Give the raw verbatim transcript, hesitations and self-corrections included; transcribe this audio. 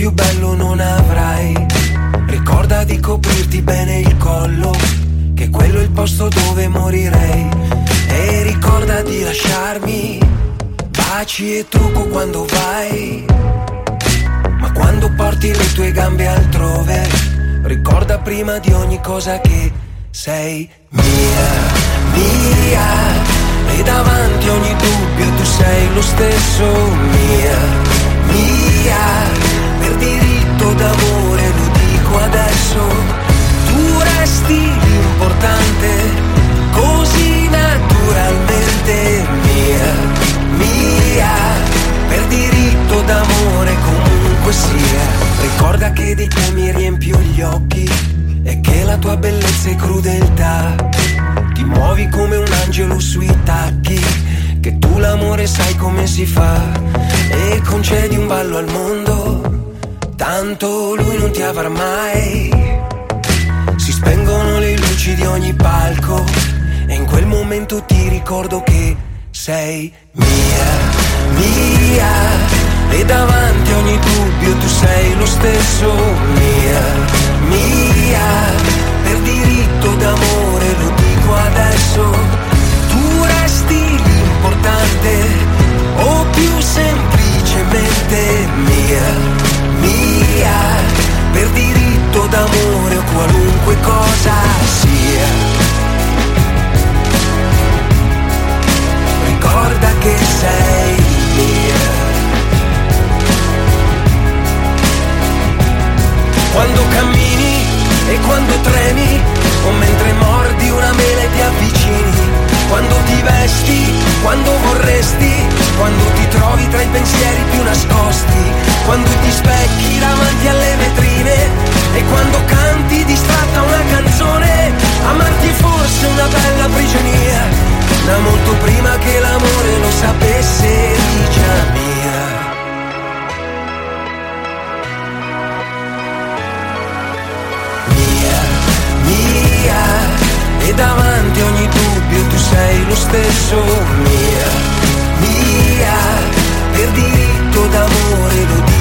più bello non avrai. Ricorda di coprirti bene il collo, che quello è il posto dove morirei. E ricorda di lasciarmi baci e trucco quando vai. Ma quando porti le tue gambe altrove, ricorda prima di ogni cosa che sei mia, mia. E davanti a ogni dubbio tu sei lo stesso, mia, mia. Per diritto d'amore lo dico adesso, tu resti l'importante, così naturalmente, mia, mia. Per diritto d'amore comunque sia. Ricorda che di te mi riempio gli occhi e che la tua bellezza è crudeltà. Ti muovi come un angelo sui tacchi, che tu l'amore sai come si fa. E concedi un ballo al mondo, tanto lui non ti avrà mai. Si spengono le luci di ogni palco e in quel momento ti ricordo che sei mia, mia. E davanti a ogni dubbio tu sei lo stesso, mia, mia. Per diritto d'amore lo dico adesso, tu resti l'importante, o più semplicemente mia, mia. Per diritto d'amore o qualunque cosa sia, ricorda che sei mia. Quando cammini e quando tremi, o mentre mordi una mela e ti avvicini, quando ti vesti, quando vorresti, quando ti trovi tra i pensieri più nascosti, quando ti specchi davanti alle vetrine e quando canti distratta una canzone. Amarti è forse una bella prigionia, da molto prima che l'amore lo sapesse eri già mia. E davanti a ogni dubbio tu sei lo stesso, mia, mia. Per diritto d'amore lo dico